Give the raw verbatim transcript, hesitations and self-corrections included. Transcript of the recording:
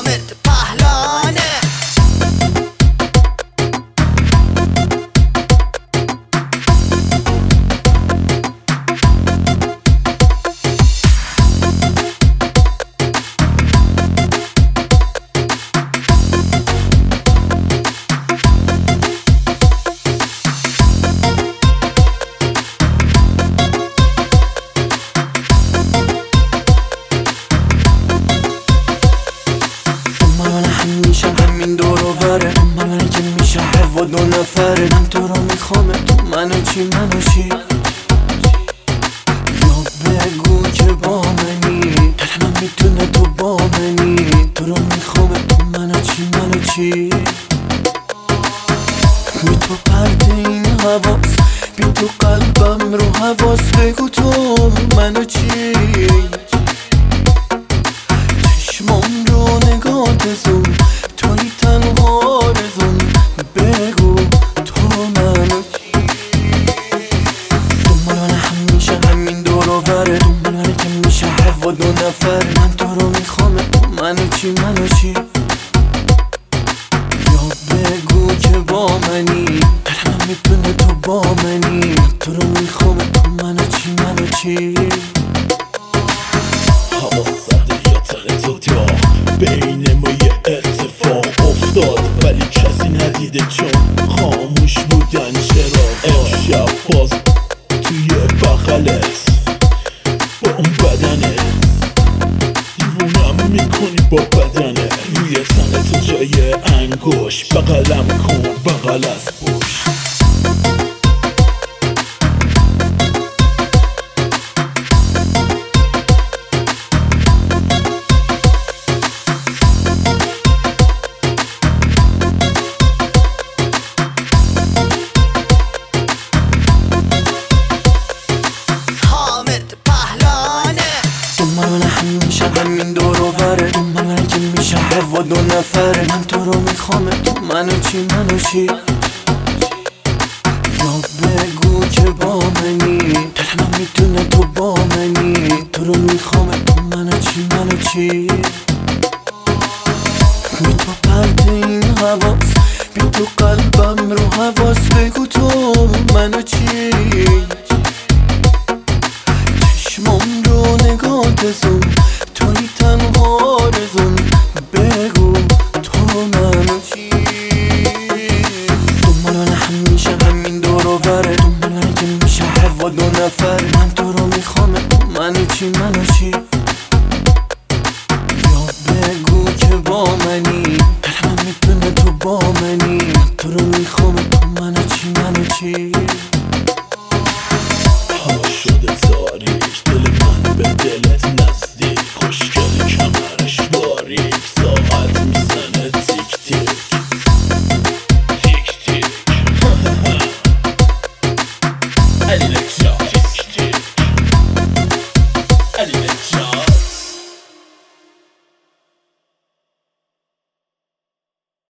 حامد پهلانه. میشه همین دور و بره من که میشه هوا دو نفره. من تو رو میخوام تو منو چی منو چی. یا بگو که با منی دلم میتونه تو با منی. تو رو میخوام تو منو چی منو چی. بی تو پرده این حواس بی تو قلبم رو حواس. بگو تو منو چی. چشمام رو نگاه زون توی تنها رزون. بگو تو منو چی. دنبال همیشه همین دور و بره. دنبال که میشه هوا دو نفر. من تو رو میخوام تو منو چی منو چی. یا بگو که با منی دلم میتونه تو با منی. تو رو میخوام تو منو چی منو چی. بین ما یه اتفاق افتاد ولی کسی ندیده چون خاموش بودن چراغا. امشب باز توی بغلت با اون بدنت دیوونم میکنی با بدنت. روی تن تو جای انگوش بغلم کن بغل از پشت. من همیشه همین دور و بره. من که میشه هوا دو نفره. من تو رو میخوام تو منو چی منو چی. یا بگو که با منی دلم میتونه تو با منی. تو رو میخوام تو منو چی منو چی. بی تو پرده این حواس بی تو قلبم رو حواس. بگو تو منو چی. چشمام رو نگاه زون توی تنها رزون. بگو تو منو چی. دنبال همیشه همین دور و بره. دنبال که میشه هوا دو نفر. من تو رو میخوام تو منو چی منو چی. یا بگو که با منی دلم میتونه تو با منی. تو رو میخوام تو منو چی منو چی.